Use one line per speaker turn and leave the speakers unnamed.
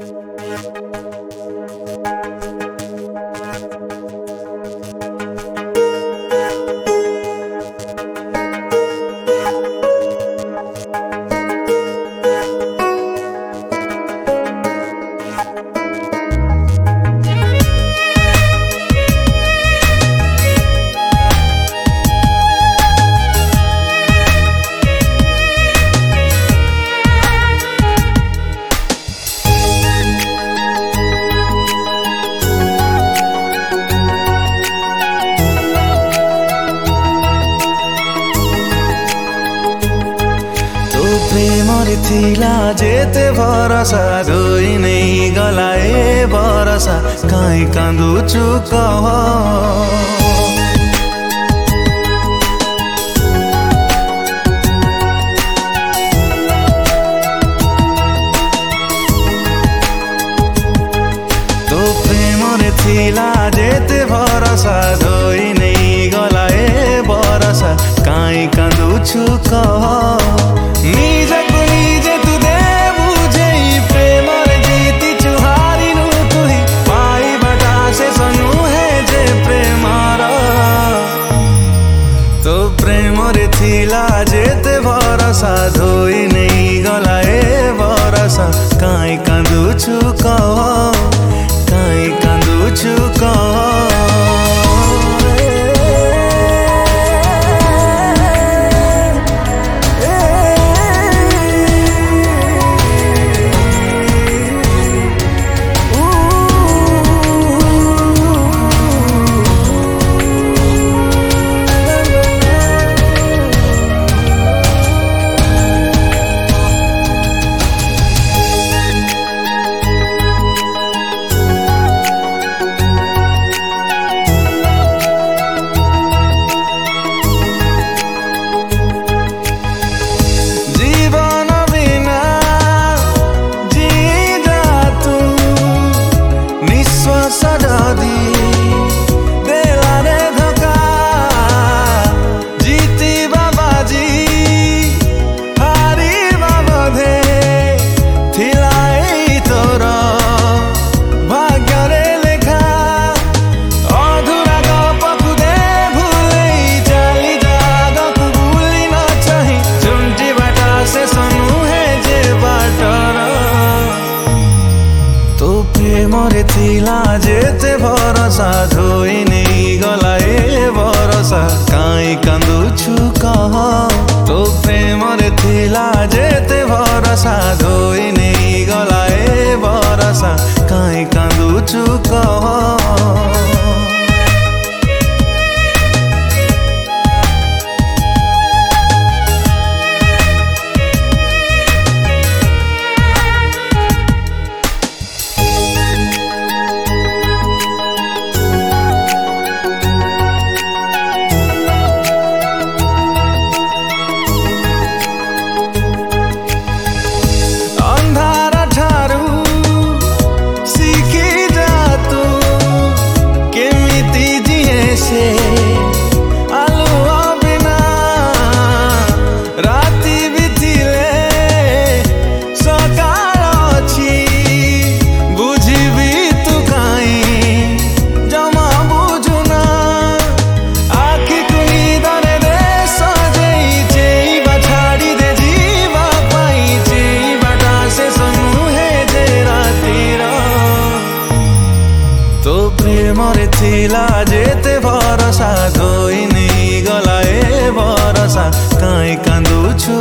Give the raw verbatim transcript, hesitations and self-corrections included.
प्रेमरे थिला जेते भरसा धोई नहीं गलाए भरसा काई कांदुछु कह तो प्रेमरे थिला जेते भरसा धोई नहीं गलाए भरसा काई कांदुछु कह निजको निजे तु दे बुझे प्रेमर जीती चुहारिनु तुही पाई बटा से सनु है जे प्रेमर तो प्रेमरे थिला जेते भरसा धोई नहीं गलाए भरसा काई कांदुछु कह काई कांदुछु कह प्रेमरे थिला जेते भरसा धोई नहीं गलाए भरसा काई कांदुछु कह तो प्रेमरे थिला जेते भरसा धोई नहीं गलाए भरसा काई कांदुछु कह प्रेमरे थिला जेते भरसा धोई नहीं गलाए भरसा काई कांदुछु